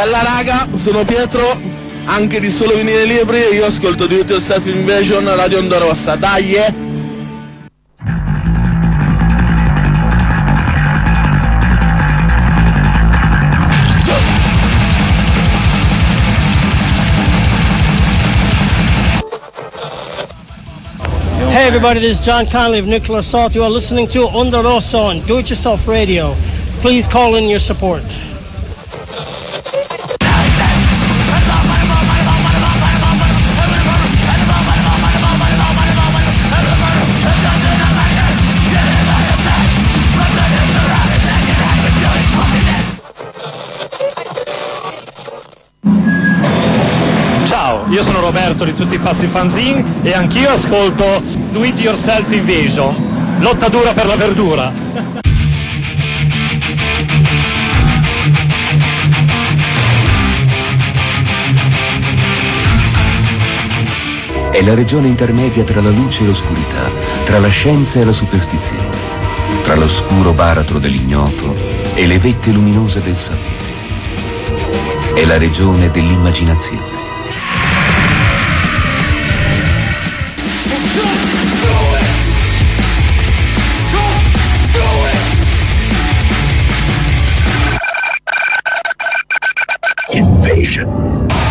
Bella raga, sono Pietro, anche di Solo Vinile Libri, io ascolto Do It Yourself Invasion, Radio Onda Rossa, dai! Hey everybody, this is John Conley of Nuclear Assault. You are listening to Onda Rossa on Do It Yourself Radio. Please call in your support. Ciao, io sono Roberto di Tutti i Pazzi Fanzine e anch'io ascolto Do It Yourself Invasion, lotta dura per la verdura. È la regione intermedia tra la luce e l'oscurità, tra la scienza e la superstizione, tra l'oscuro baratro dell'ignoto e le vette luminose del sapere. È la regione dell'immaginazione. Invasion.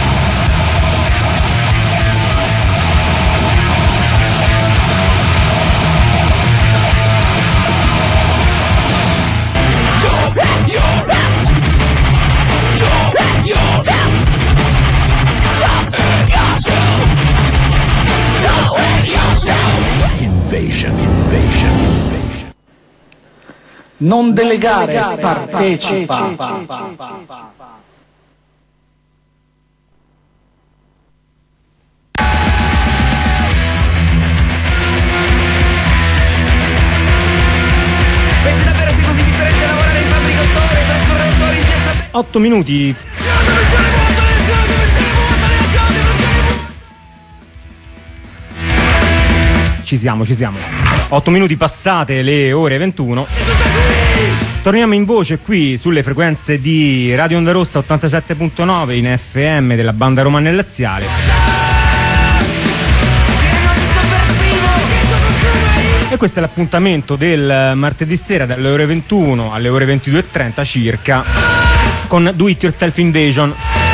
Non delegare, partecipa. Pensi davvero sia così differente lavorare in fabbrica 8 ore e trascorrere 8 ore in piazza? 8 minuti. Ci siamo. 8 minuti passate le ore 21. Torniamo in voce qui sulle frequenze di Radio Onda Rossa 87.9 in FM della banda romana e laziale. E questo è l'appuntamento del martedì sera dalle ore 21 alle ore 22.30 circa con Do It Yourself Invasion.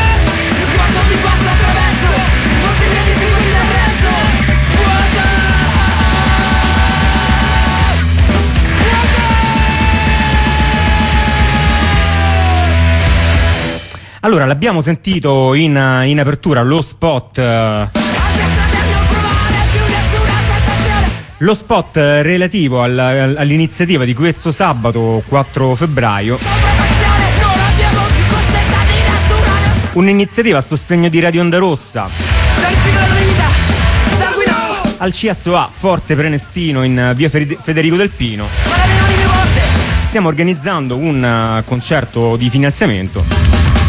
Allora, l'abbiamo sentito in apertura lo spot relativo all'iniziativa di questo sabato 4 febbraio. Un'iniziativa a sostegno di Radio Onda Rossa al CSOA Forte Prenestino in via Federico del Pino. Stiamo organizzando un concerto di finanziamento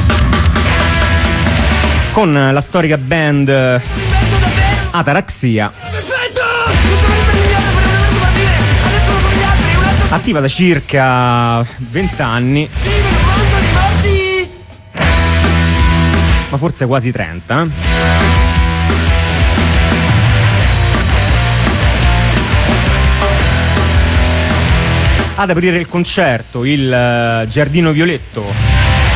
con la storica band Ataraxia, attiva da circa 20 anni, ma forse quasi 30. Ad aprire il concerto il Giardino Violetto,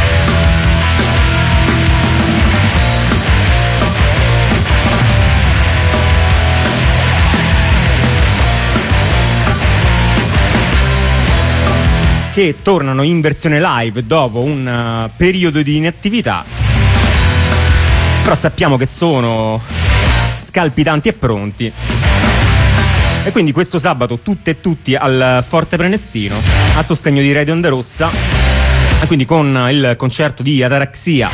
che tornano in versione live dopo un periodo di inattività, però sappiamo che sono scalpitanti e pronti. E quindi questo sabato tutte e tutti al Forte Prenestino a sostegno di Radio Onda Rossa, e quindi con il concerto di Ataraxia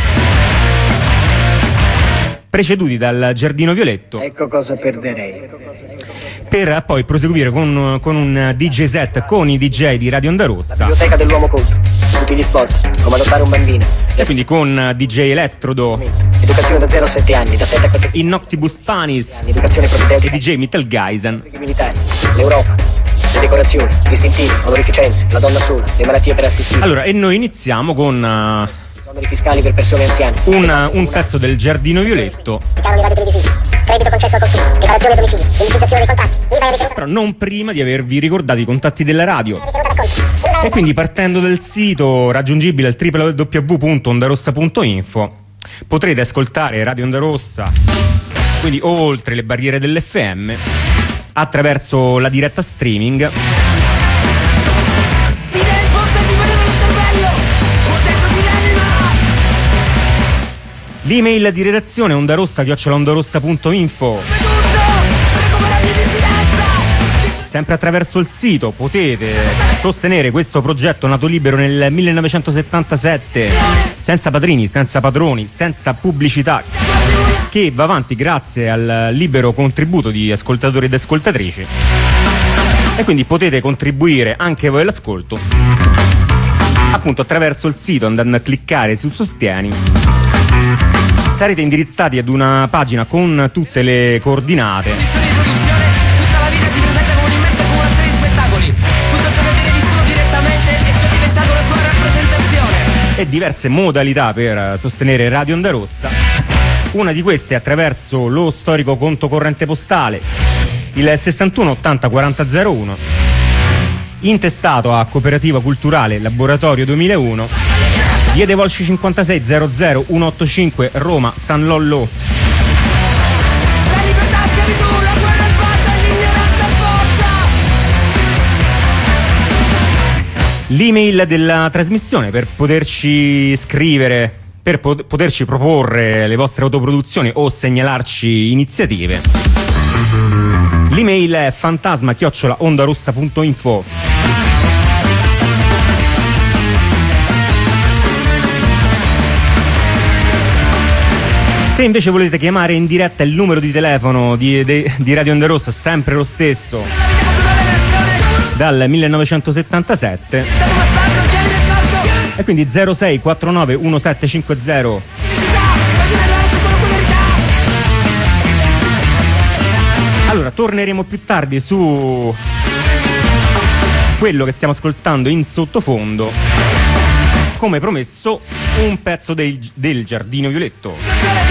preceduti dal Giardino Violetto. Ecco cosa perderei. Per poi proseguire con un DJ set con i DJ di Radio Onda Rossa. La biblioteca dell'uomo colto, tutti gli sport, come adottare un bambino. E quindi con DJ Elettrodo, educazione da 0 a 7 anni, da 7 a 14 in Noctibus Panis educazione propedeutica e DJ Mittelgeisen. I militari, l'Europa, le decorazioni, gli istintivi, onorificenze, la donna sola, le malattie per assistire. Allora, e noi iniziamo con Numeri fiscali per persone anziane. Un pezzo del Giardino Violetto. Canoni radiotelevisivi. Credito concesso al consumo. Riparazione domicili. Individuazione dei contatti. IVA e ritenuta. Però non prima di avervi ricordato i contatti della radio. E quindi partendo dal sito raggiungibile al www.ondarossa.info potrete ascoltare Radio Onda Rossa, quindi oltre le barriere dell'FM, attraverso la diretta streaming. L'email di redazione ondarossa@ondarossa.info. Sempre attraverso il sito potete sostenere questo progetto nato libero nel 1977, senza padrini, senza padroni, senza pubblicità, che va avanti grazie al libero contributo di ascoltatori ed ascoltatrici. E quindi potete contribuire anche voi all'ascolto, appunto attraverso il sito, andando a cliccare su Sostieni. Sarete indirizzati ad una pagina con tutte le coordinate. Tutta la vita si presenta come un'immensa accumulazione di spettacoli. Tutto ciò che viene vissuto direttamente e ciò è diventato la sua rappresentazione. E diverse modalità per sostenere Radio Onda Rossa. Una di queste è attraverso lo storico conto corrente postale, il 61 80 40 01, intestato a Cooperativa Culturale Laboratorio 2001, Via dei Volsci 56 00 185 Roma San Lollo. La libertà, schiavitù, la guerra in faccia e l'ignoranza forza. L'email della trasmissione per poterci scrivere, per poterci proporre le vostre autoproduzioni o segnalarci iniziative. L'email è fantasma@ondarossa.info. Se invece volete chiamare in diretta, il numero di telefono di Radio Onda Rossa è sempre lo stesso dal 1977, e quindi 06 49 1750. Allora, torneremo più tardi su quello che stiamo ascoltando in sottofondo. Come promesso, un pezzo del Giardino Violetto.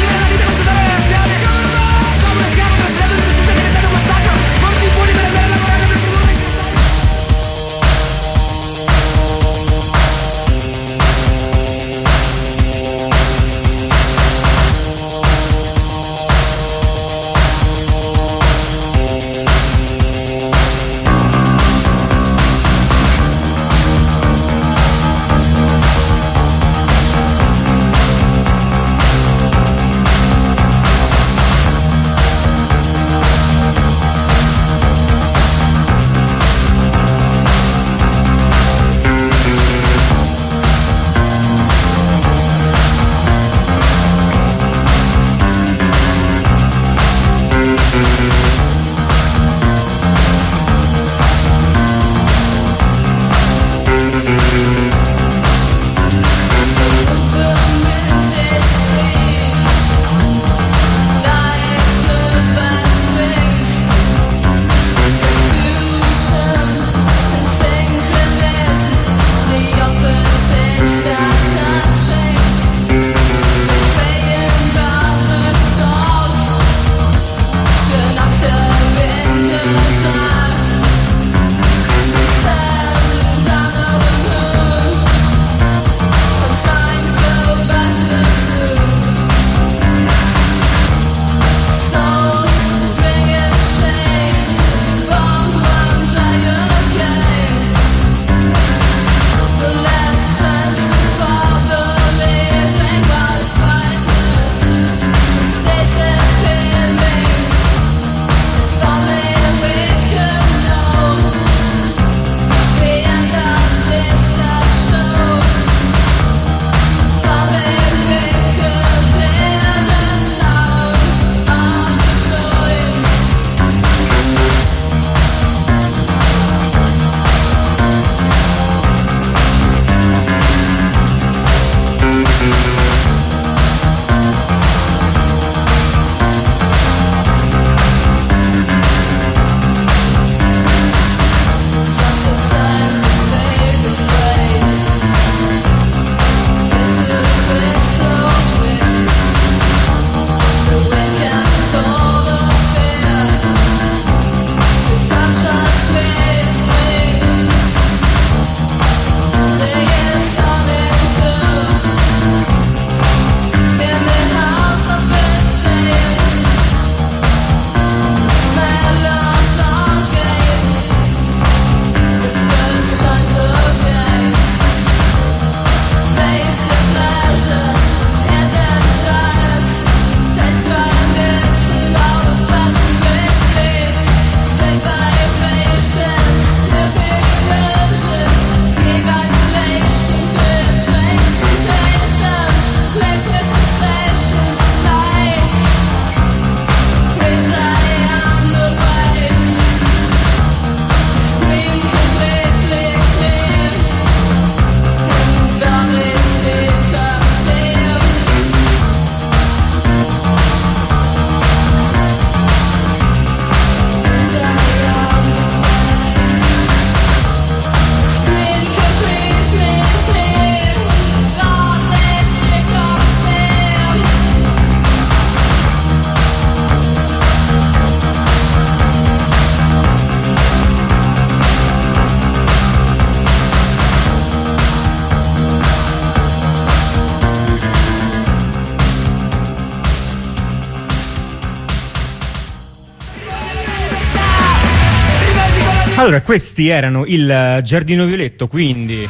Allora, questi erano il Giardino Violetto, quindi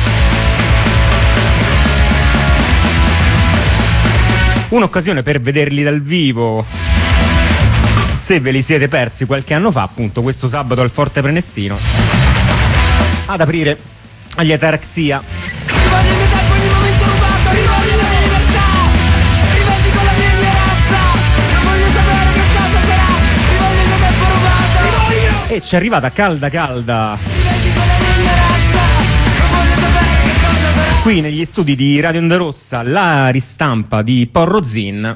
un'occasione per vederli dal vivo, se ve li siete persi qualche anno fa, appunto questo sabato al Forte Prenestino, ad aprire agli Ataraxia. Rivoglio il mio tempo, ogni momento rubato, rivoglio la mia libertà, rivendico la mia ignoranza, non voglio sapere che cosa sarà, rivoglio il mio tempo rubato, rivoglio. E ci è arrivata calda Rivendico la mia ignoranza, non voglio sapere che cosa sarà. qui negli studi di Radio Onda Rossa la ristampa di Porro Zin,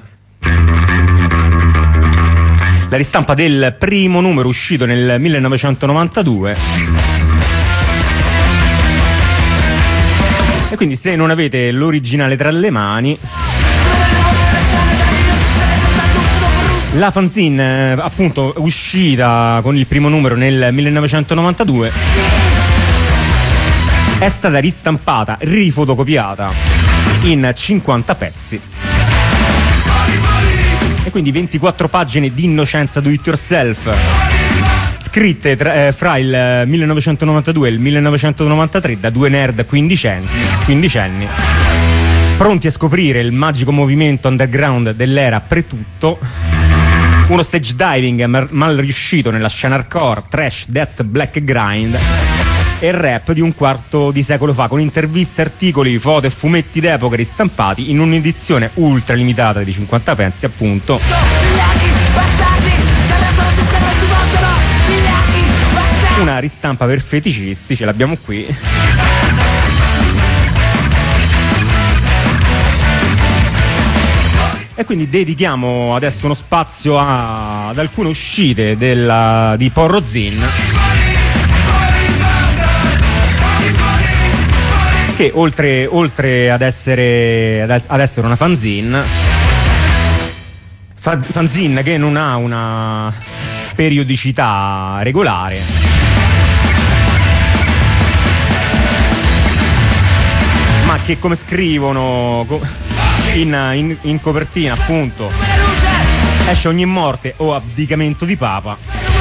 la ristampa del primo numero uscito nel 1992. E quindi se non avete l'originale tra le mani, la fanzine appunto uscita con il primo numero nel 1992 è stata ristampata, rifotocopiata in 50 pezzi. E quindi 24 pagine di innocenza do it yourself, scritte fra il 1992 e il 1993 da due nerd quindicenni, pronti a scoprire il magico movimento underground dell'era pre-tutto, uno stage diving mal riuscito nella scena hardcore, trash, death, black grind e rap di un quarto di secolo fa, con interviste, articoli, foto e fumetti d'epoca ristampati in un'edizione ultra limitata di 50 pezzi, appunto. Una ristampa per feticisti, ce l'abbiamo qui. E quindi dedichiamo adesso uno spazio ad alcune uscite di Porro Zin, che oltre ad essere una fanzine che non ha una periodicità regolare, ma che, come scrivono in copertina, appunto, esce ogni morte o abdicamento di papa.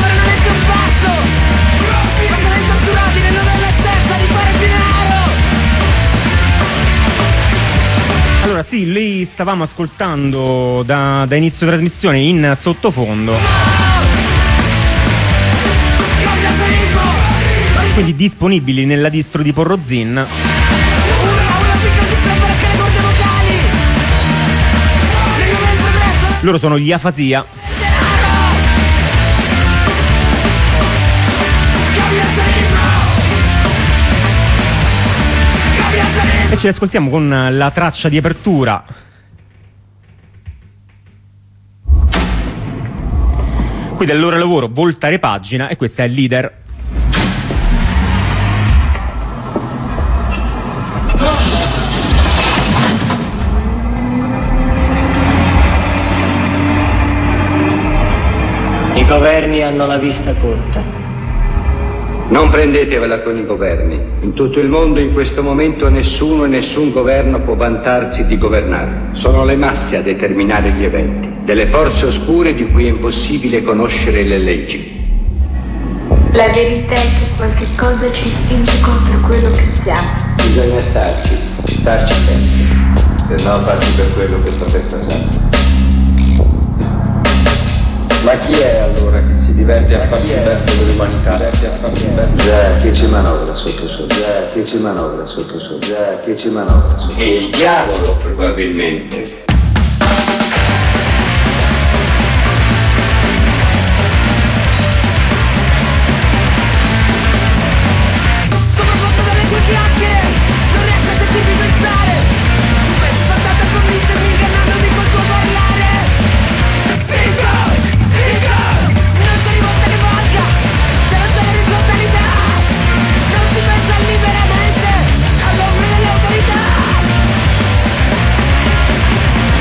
Allora sì, lì stavamo ascoltando da inizio trasmissione in sottofondo, quindi disponibili nella distro di Porro Zin. Loro sono gli Afasia. E ci ascoltiamo con la traccia di apertura. Qui del loro lavoro Voltare Pagina, e questa è Leader. I governi hanno la vista corta. Non prendetevela con i governi. In tutto il mondo in questo momento nessuno e nessun governo può vantarsi di governare. Sono le masse a determinare gli eventi, delle forze oscure di cui è impossibile conoscere le leggi. La verità è che qualche cosa ci spinge contro quello che siamo. Bisogna starci sempre, se no passi per quello che sto per passare. Ma chi è allora che si diverte a farsi bene dell'umanità? Già, chi ci manovra sotto sotto? Il diavolo, probabilmente. Sono fatto dalle tue chiacchiere, non riesco a sentirmi pensare. Tu pensi soltanto a convincermi, ingannandomi col tuo parlare. Zitto! Non c'è rivolta che valga, se non c'è l'orizzontalità. Non si pensa liberamente all'ombra dell'autorità.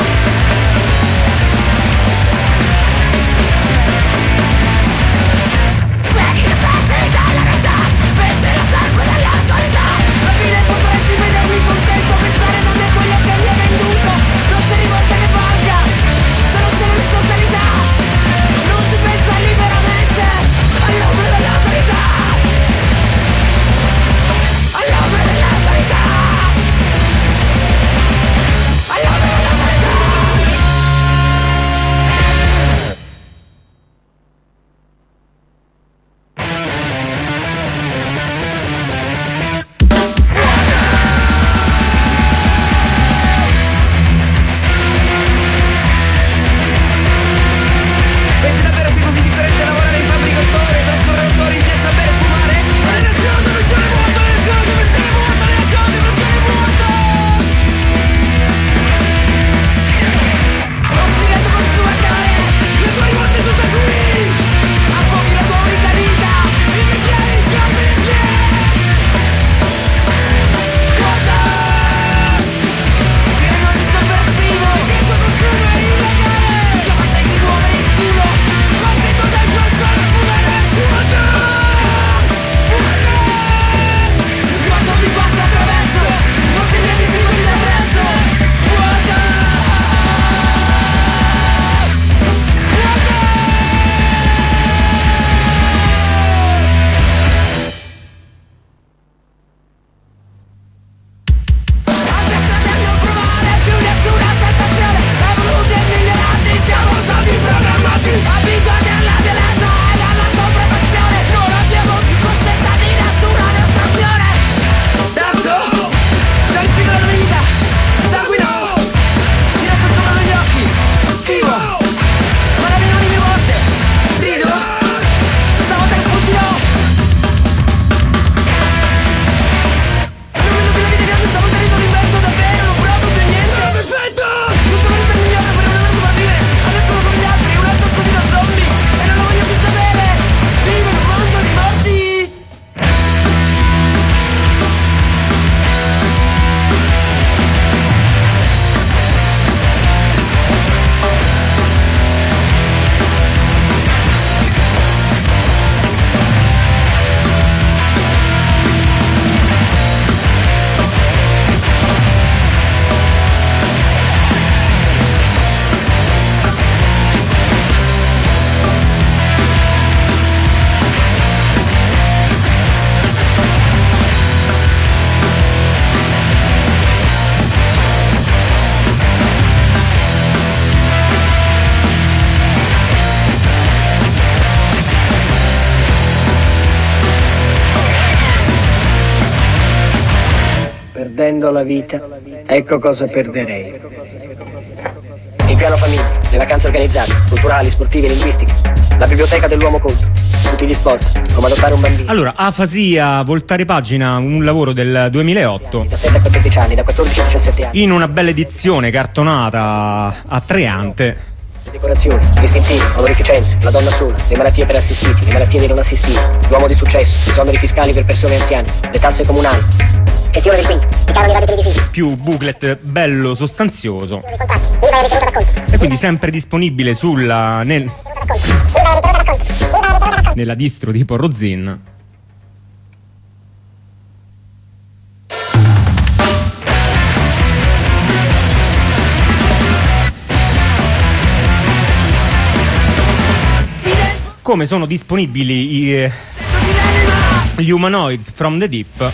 perdendo la vita, ecco cosa perderei. Il piano famiglia, le vacanze organizzate, culturali, sportive, linguistiche, la biblioteca dell'uomo colto, tutti gli sport, come adottare un bambino. Allora, Afasia, voltare pagina, un lavoro del 2008. 17 a 14 anni, da 14 a 17 anni. In una bella edizione cartonata a tre ante. Le decorazioni, gli istintivi, onorificenze, la donna sola, le malattie per assistiti, le malattie dei non assistiti, l'uomo di successo, i esoneri fiscali per persone anziane, le tasse comunali. Gestione del quinto, i canoni radio televisivi. Più booklet bello sostanzioso. Dei contratti, IVA e ritenuta d'acconto. E quindi sempre disponibile nella distro di Porrozin. Come sono disponibili gli Humanoids from the Deep,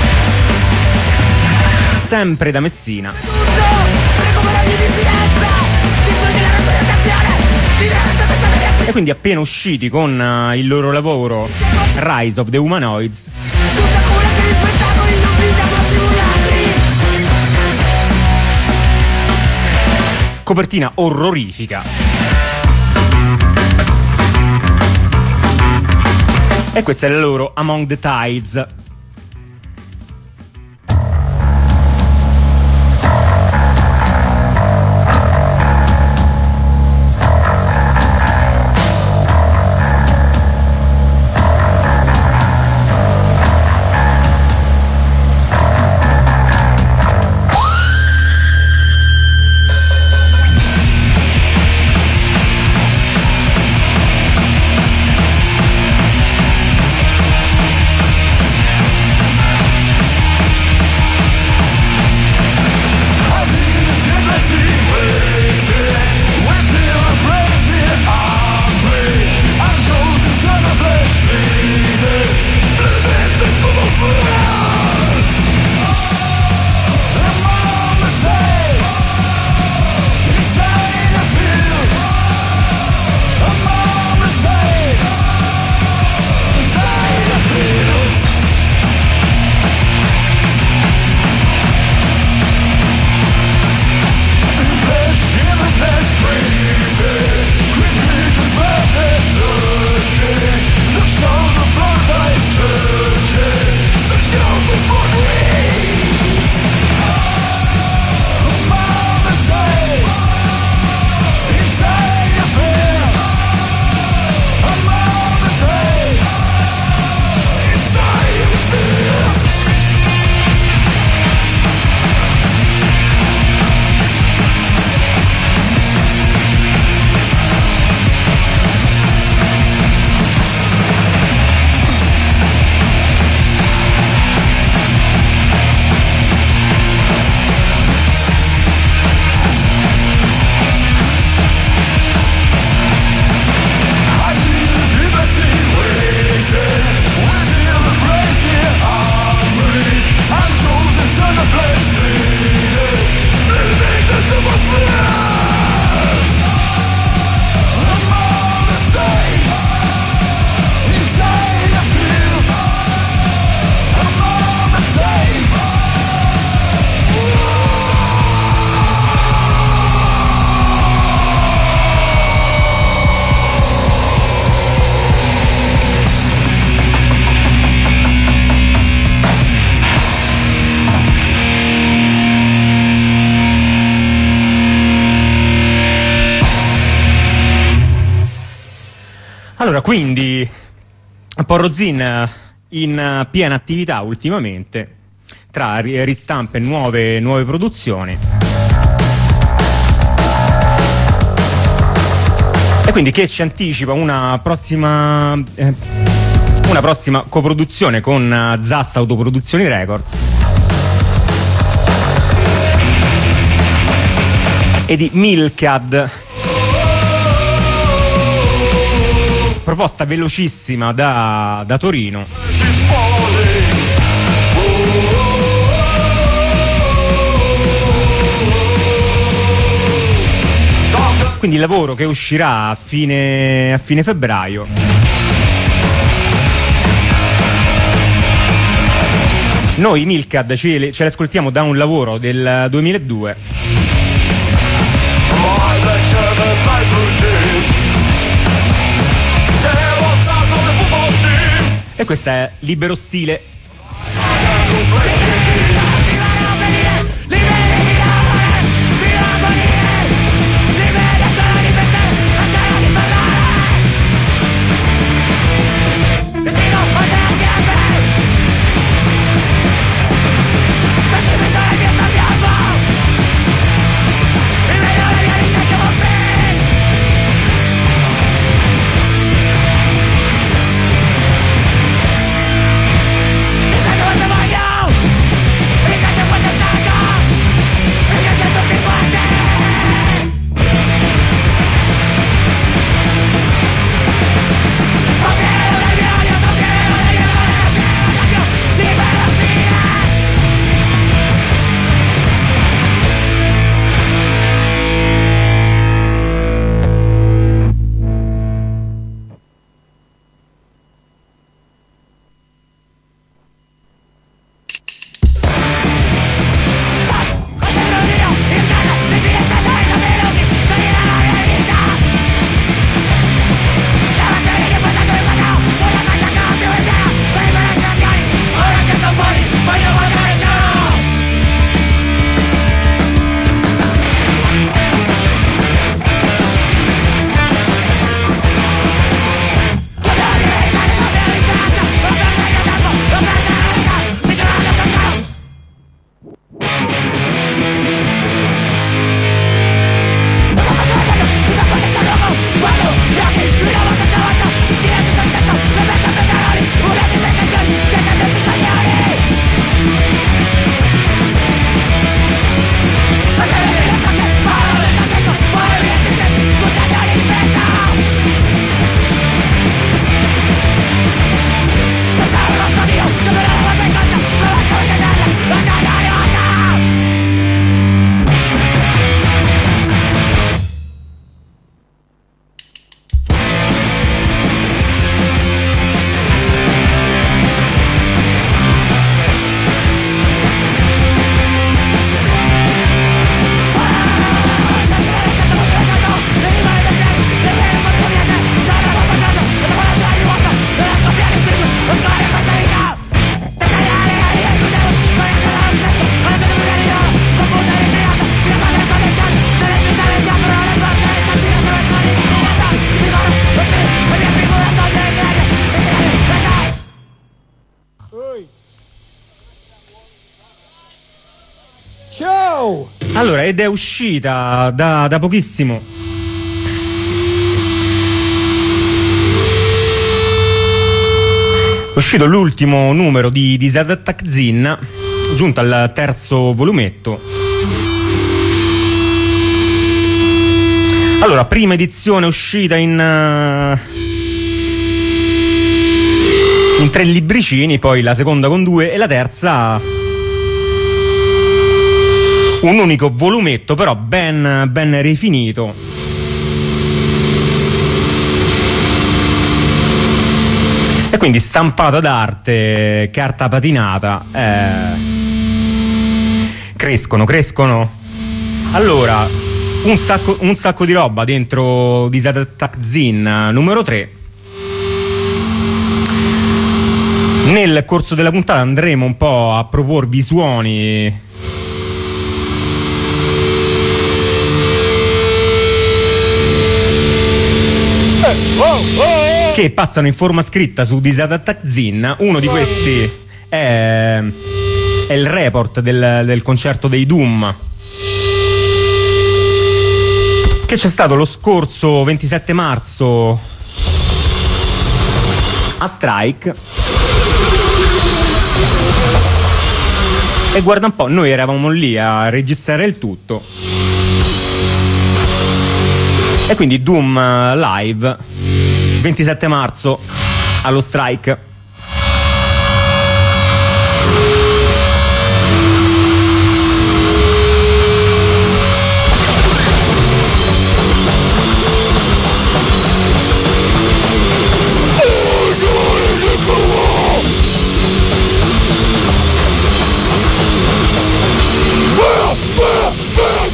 sempre da Messina, e quindi appena usciti con il loro lavoro Rise of the Humanoids, copertina orrorifica. E questa è la loro Among the Tides. Allora, quindi Porrozin in piena attività ultimamente, tra ristampe e nuove produzioni. E quindi che ci anticipa una prossima coproduzione con ZAS Autoproduzioni Records e di Milkad, proposta velocissima da Torino. Quindi il lavoro che uscirà a fine febbraio. Noi Milkad ce l'ascoltiamo da un lavoro del 2002. E questa è Libero Stile. Allora, ed è uscita da pochissimo è uscito l'ultimo numero di Zed Attack Zin, giunto al terzo volumetto. Allora, prima edizione uscita in 3 libricini, poi la seconda con 2 e la terza un unico volumetto, però ben rifinito. E quindi stampato ad arte, carta patinata. Crescono. Allora, un sacco di roba dentro di Zed Attack Zin numero 3. Nel corso della puntata andremo un po' a proporvi suoni che passano in forma scritta su Zed Attack Zin. Uno di questi è il report del concerto dei Doom che c'è stato lo scorso 27 marzo a Strike. E guarda un po', noi eravamo lì a registrare il tutto. E quindi Doom live 27 marzo allo Strike.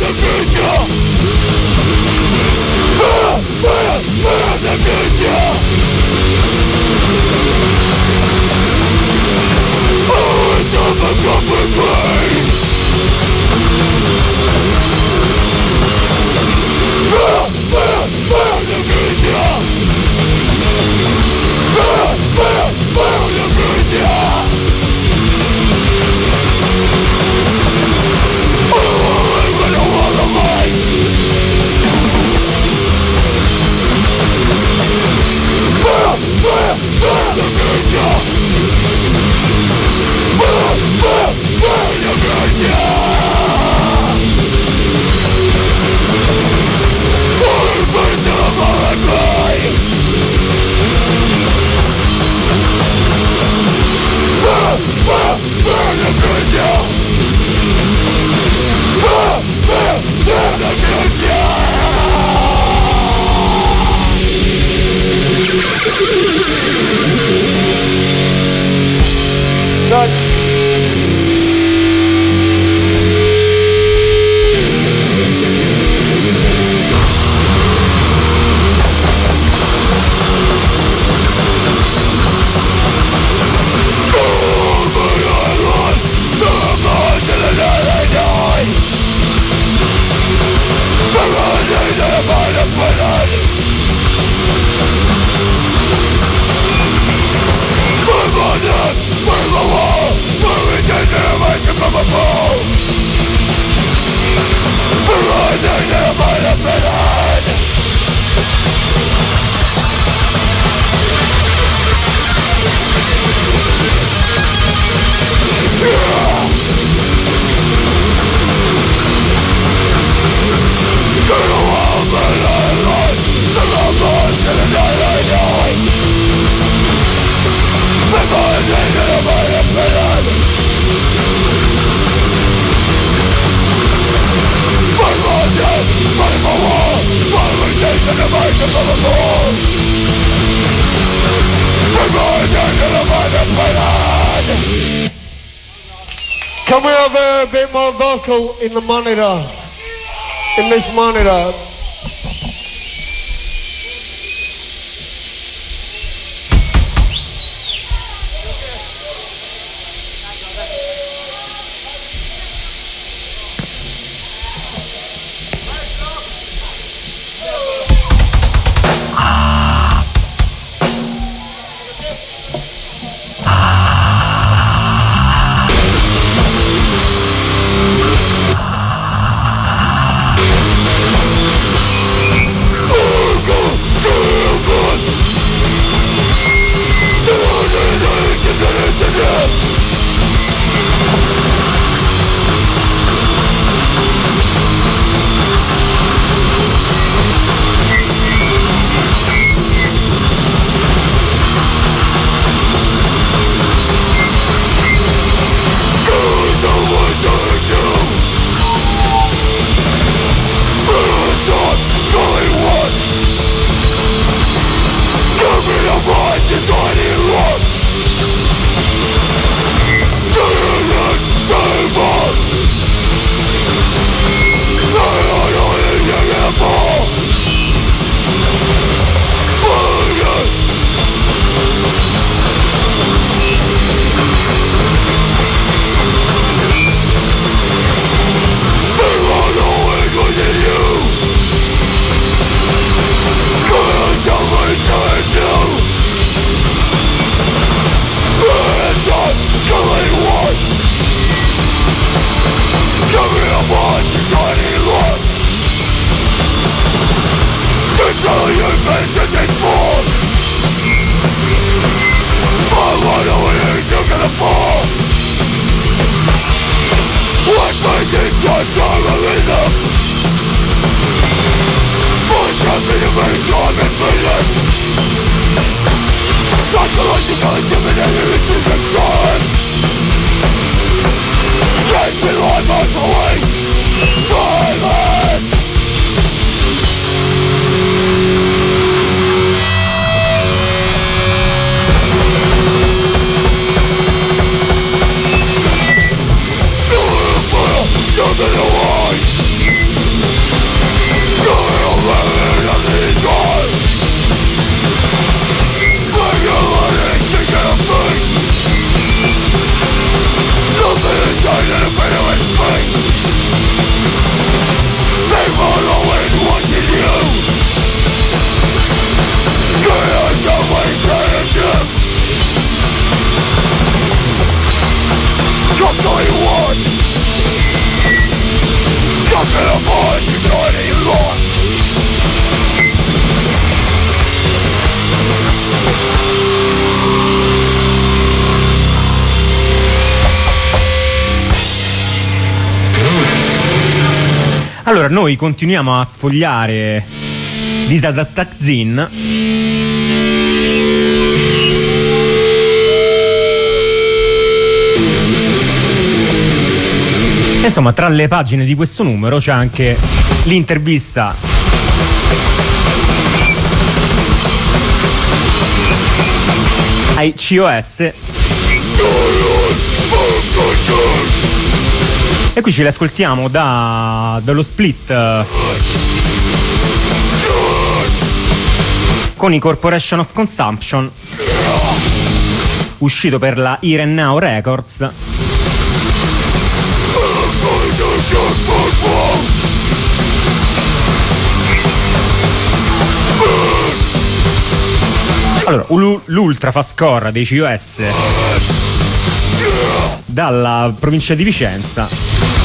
Can we have a bit more vocal in the monitor? In this monitor. Allora, noi continuiamo a sfogliare Disadattazin. Insomma, tra le pagine di questo numero c'è anche l'intervista ai COS. E qui ce li ascoltiamo dallo split con i Corporation of Consumption, uscito per la Here and Now Records. Allora, l'ultra fast core dei COS dalla provincia di Vicenza.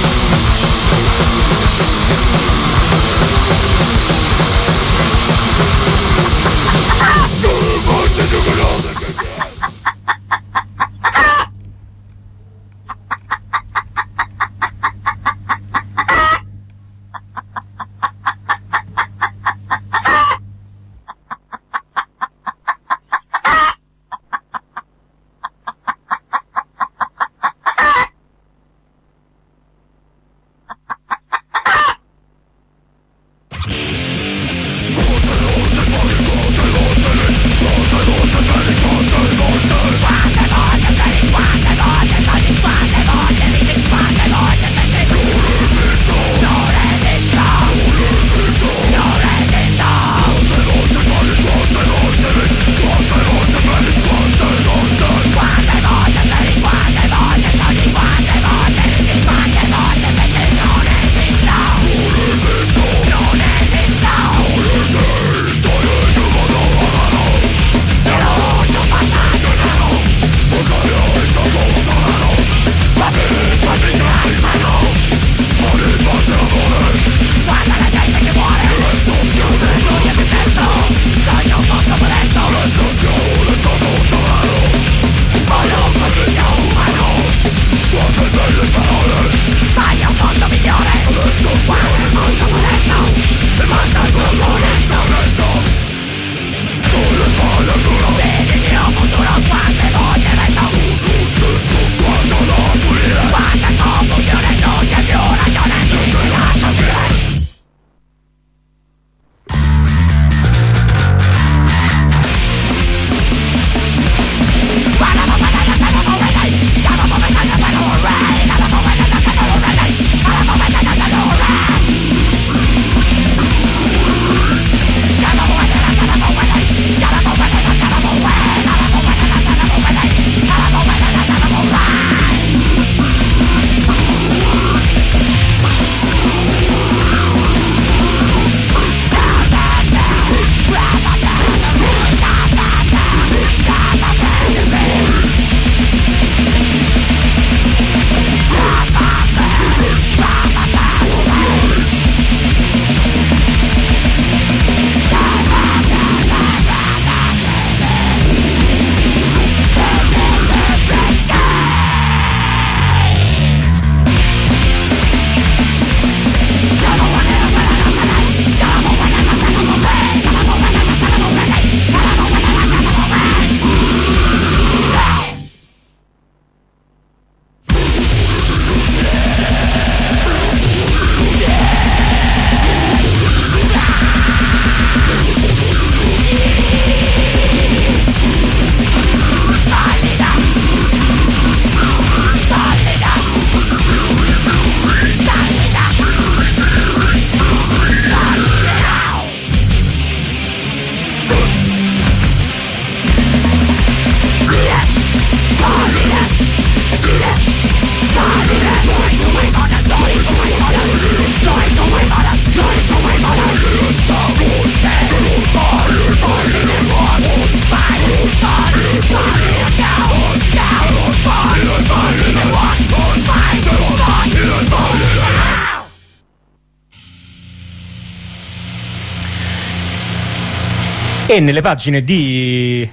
E nelle pagine di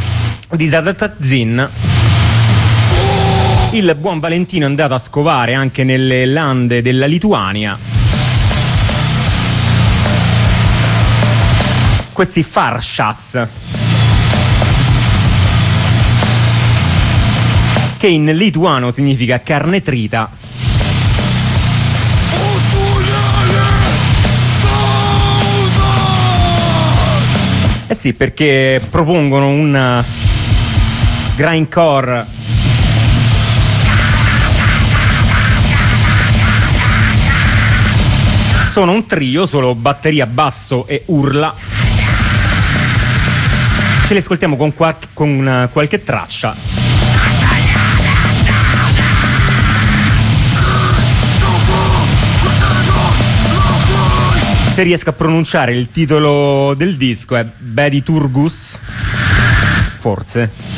Disadattazin il buon Valentino è andato a scovare anche nelle lande della Lituania questi farshas, che in lituano significa carne trita. Eh sì, perché propongono un grindcore sono un trio, solo batteria, basso e urla. Ce li ascoltiamo con qualche traccia. Se riesco a pronunciare il titolo del disco è Bedi Turgus, forse.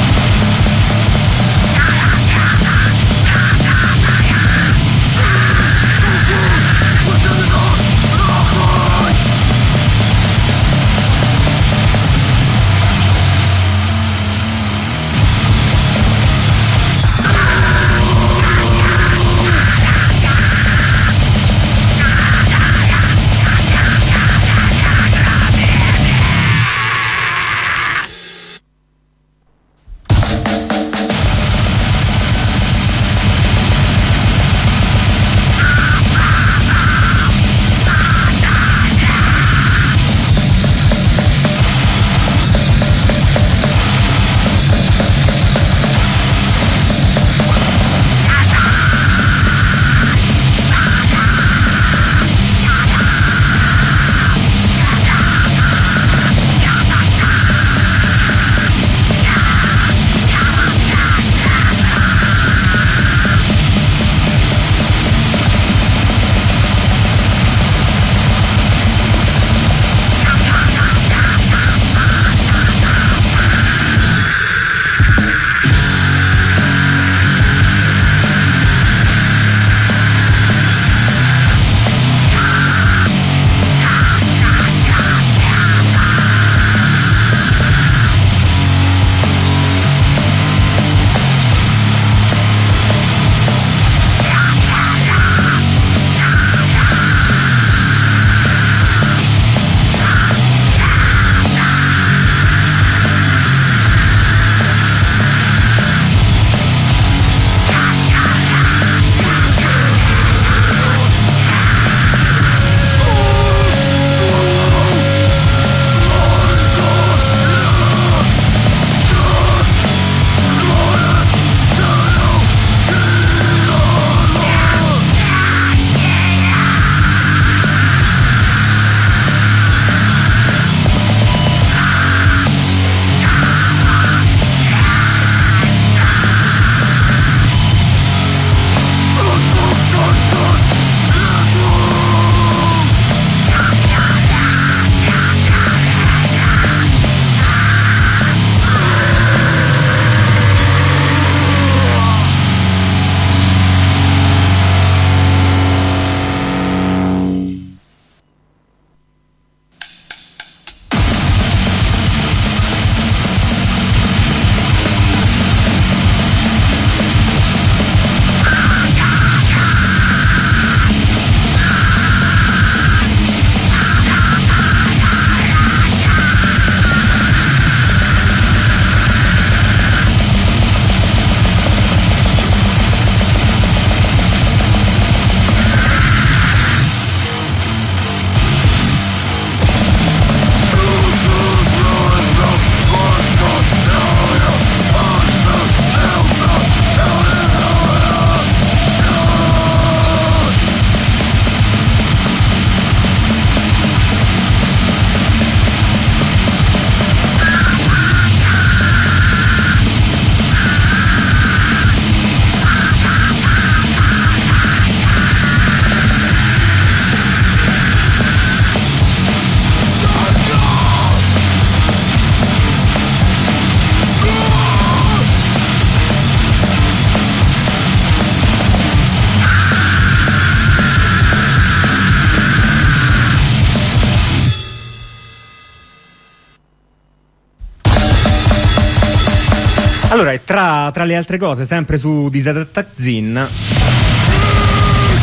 Allora, tra le altre cose, sempre su Disadattazin,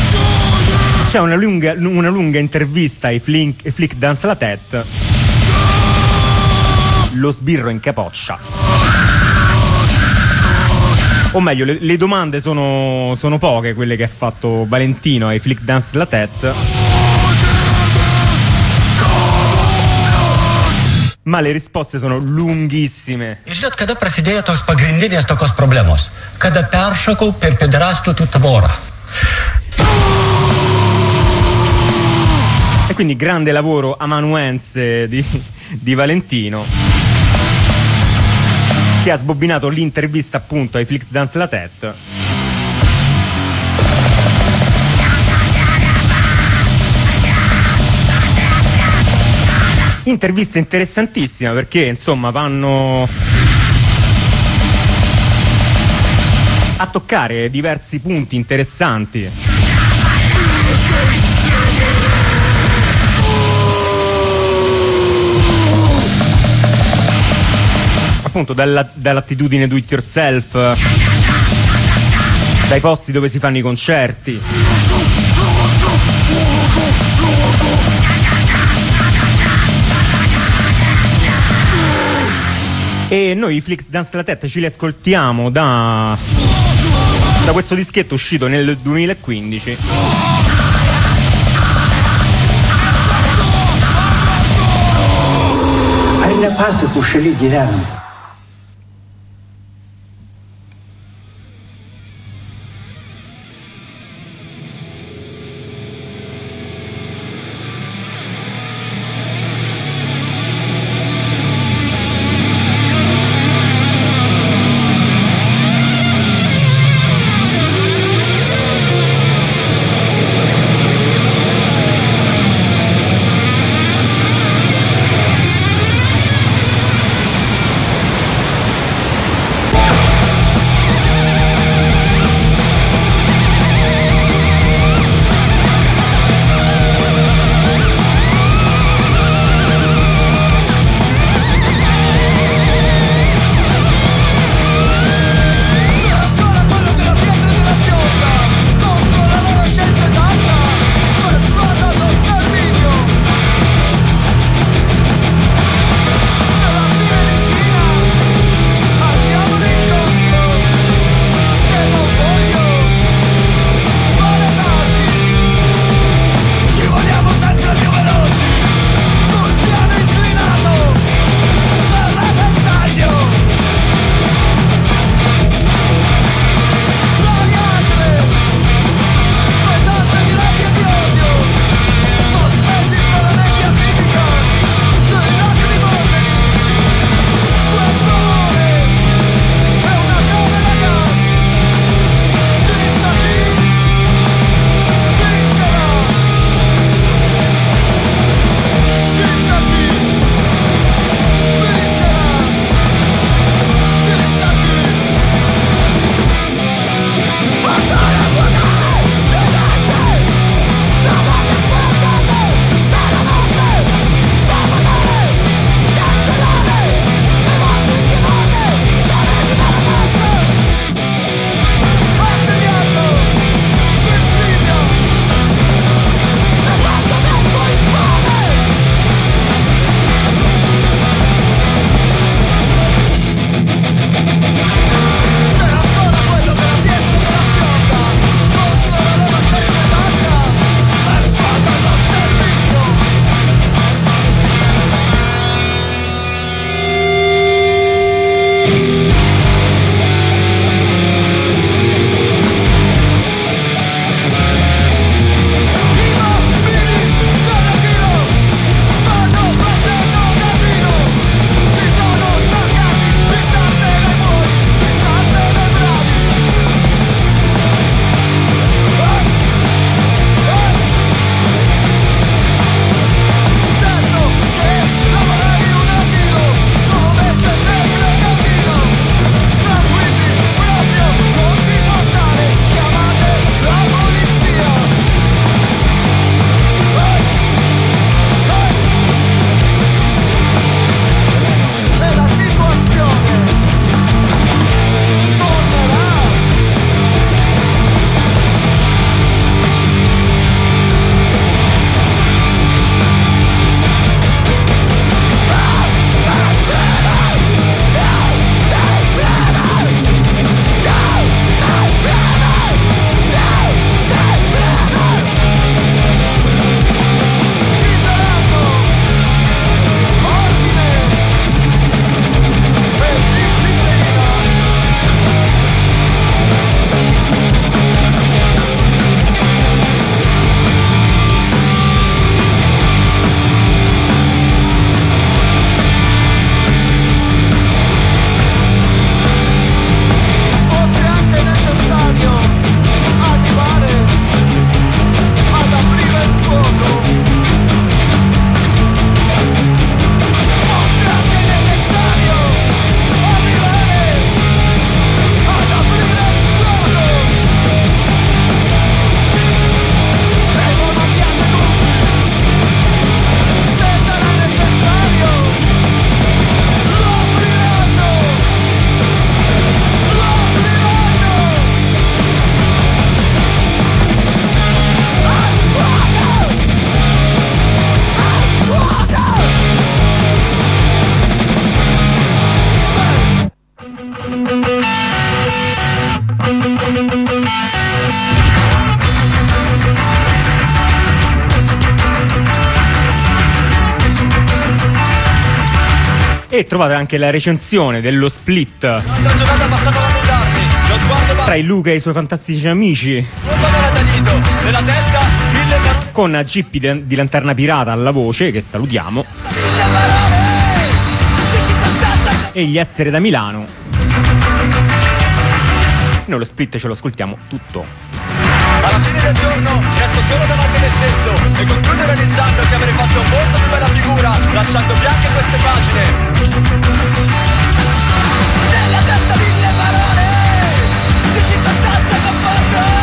c'è una lunga intervista ai Flick Dance La Tête, lo sbirro in capoccia. O meglio, le domande sono poche, quelle che ha fatto Valentino ai Flick Dance La Tête, ma le risposte sono lunghissime. Žinot, kada prasidėjo tos pagrindinės tokios problemos, kada peršokau per pederastų tutto vorą. E quindi grande lavoro amanuense di Valentino, che ha sbobbinato l'intervista appunto ai Flick Dance La Tête. Intervista interessantissima perché insomma vanno a toccare diversi punti interessanti. Appunto dall'attitudine do it yourself, dai posti dove si fanno i concerti, e noi i Flick Dance La Tête ci li ascoltiamo da questo dischetto uscito nel 2015. Hai la pasta con scelì di rano. E trovate anche la recensione dello split tra il Luca e i suoi fantastici amici, con Gippi di Lanterna Pirata alla voce, che salutiamo, e gli Essere da Milano. Noi lo split ce lo ascoltiamo tutto. Alla fine del giorno resto solo davanti a me stesso e concludo realizzando che avrei fatto molto più bella figura lasciando bianche queste pagine. Nella testa 1000 parole di circostanza e conforto.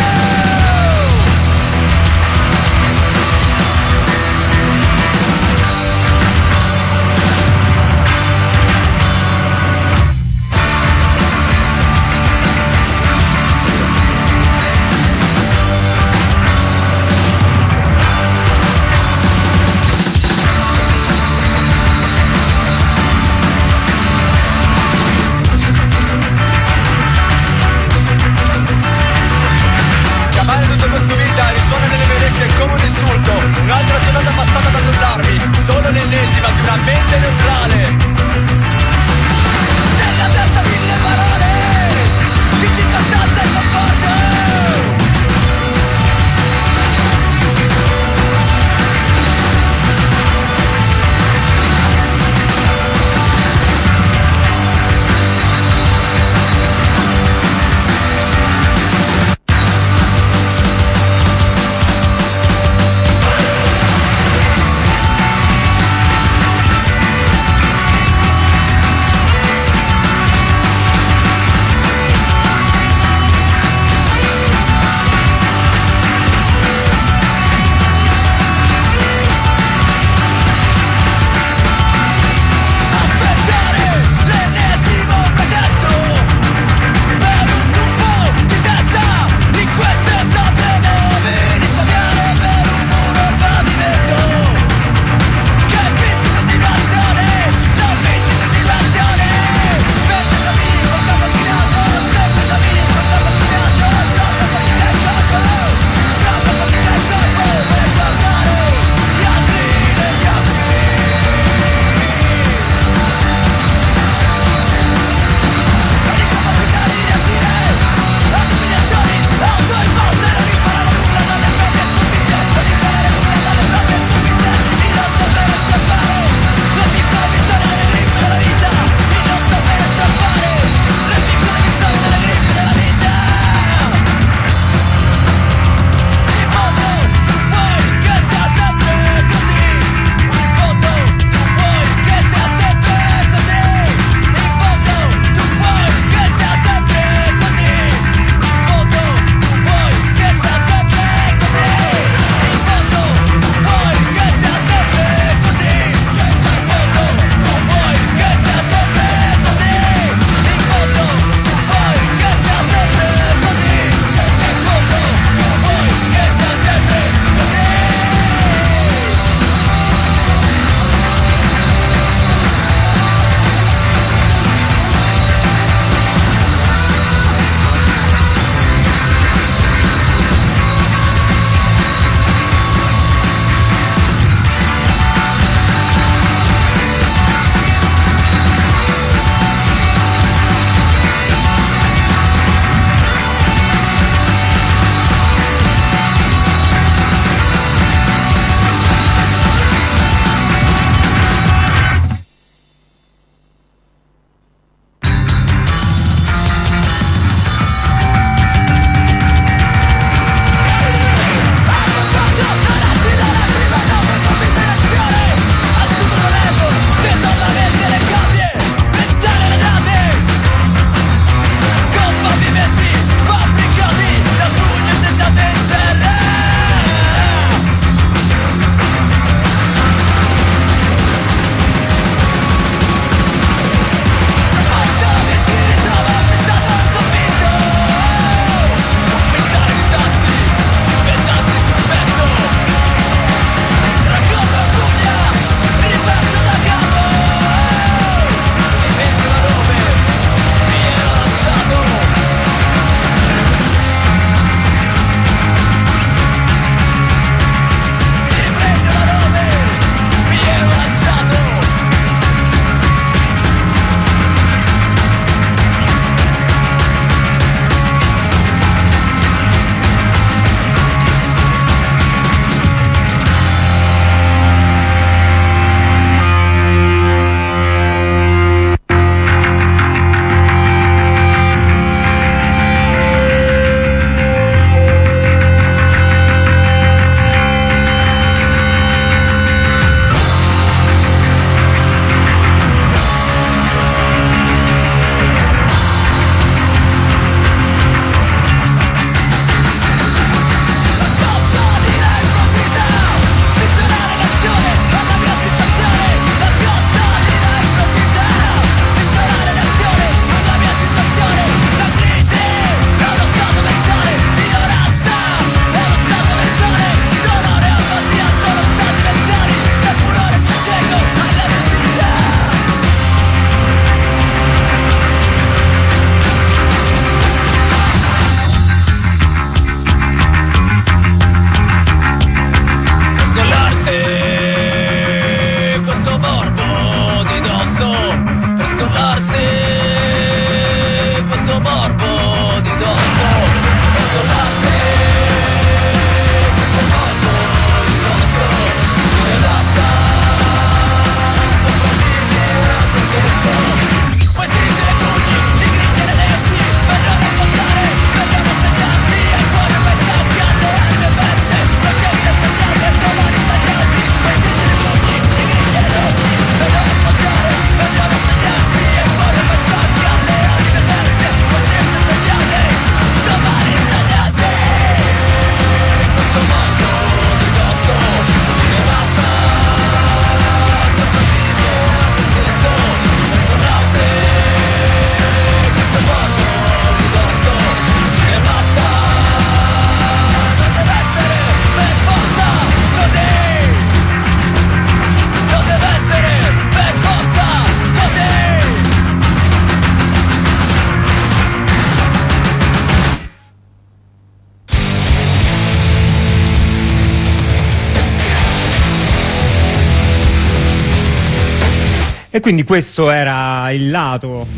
E quindi questo era il lato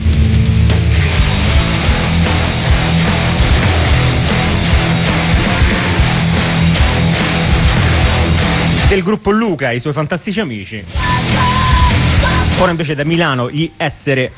del gruppo Luca e i suoi fantastici amici. Ora invece da Milano gli Essere.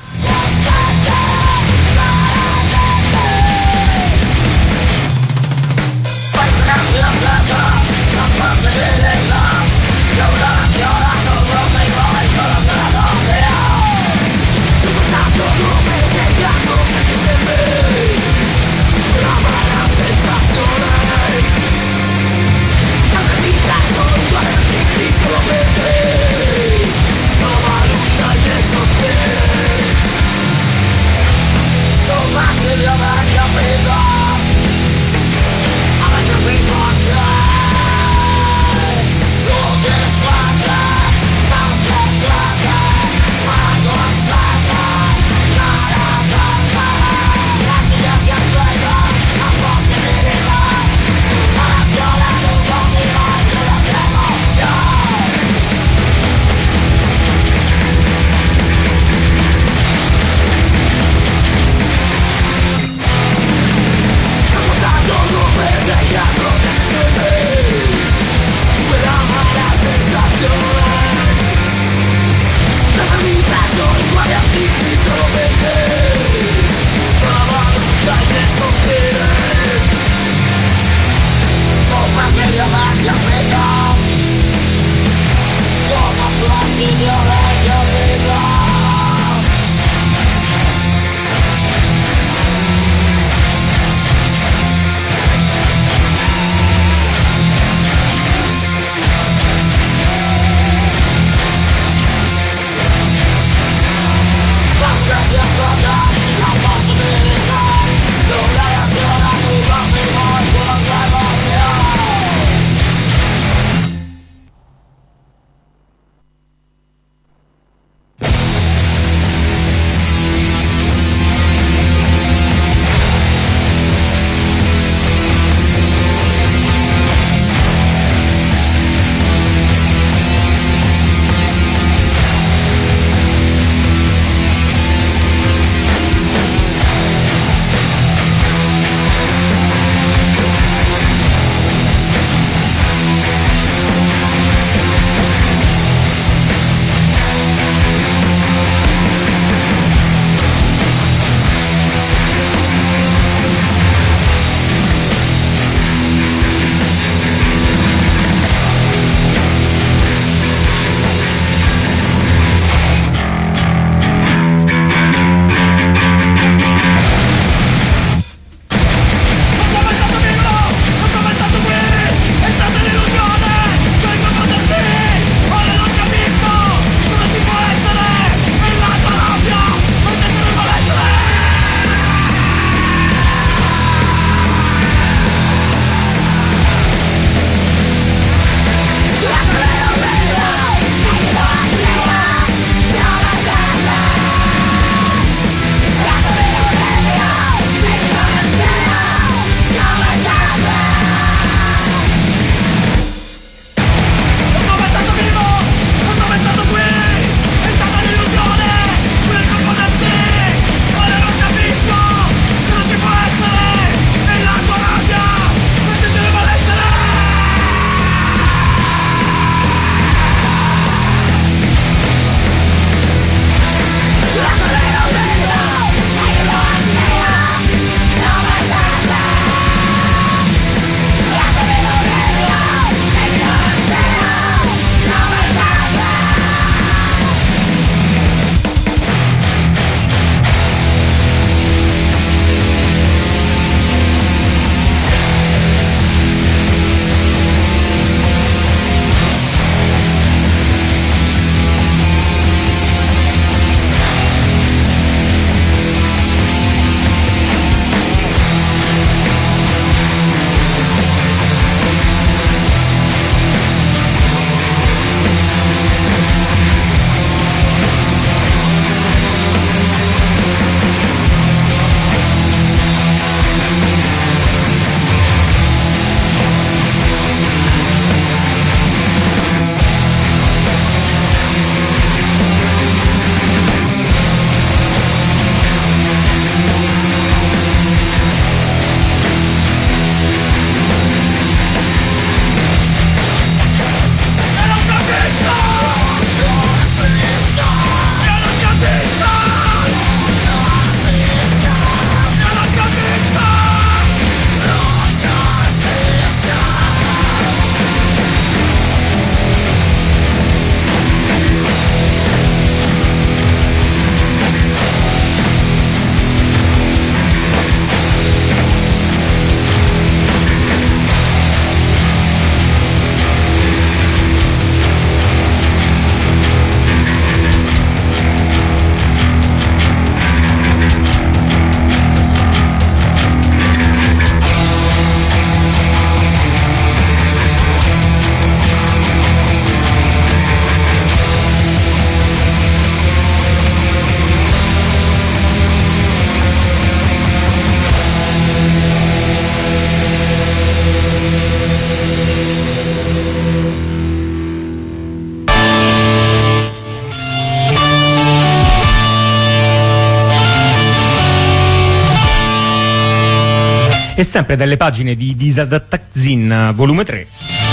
E sempre dalle pagine di Disadattack-Zin volume 3.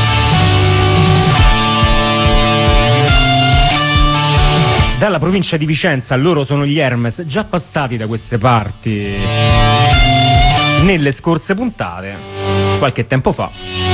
Dalla provincia di Vicenza, loro sono gli Hermes, già passati da queste parti nelle scorse puntate, qualche tempo fa.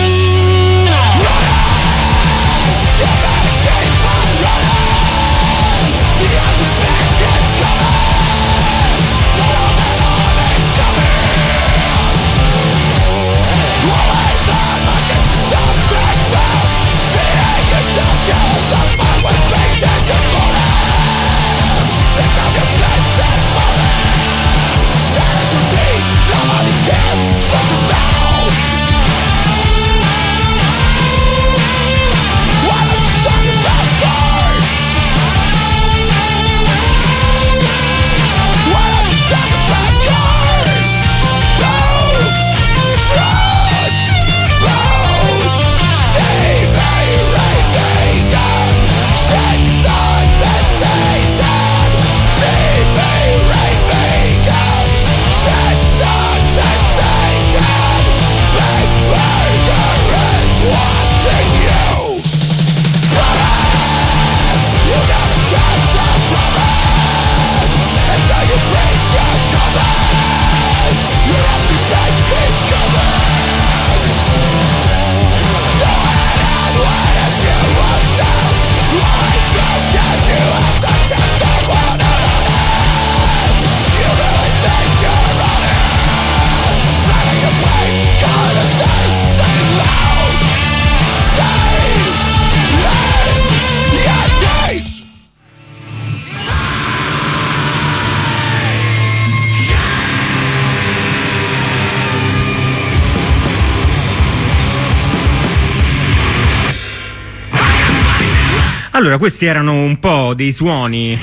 Allora, questi erano un po' dei suoni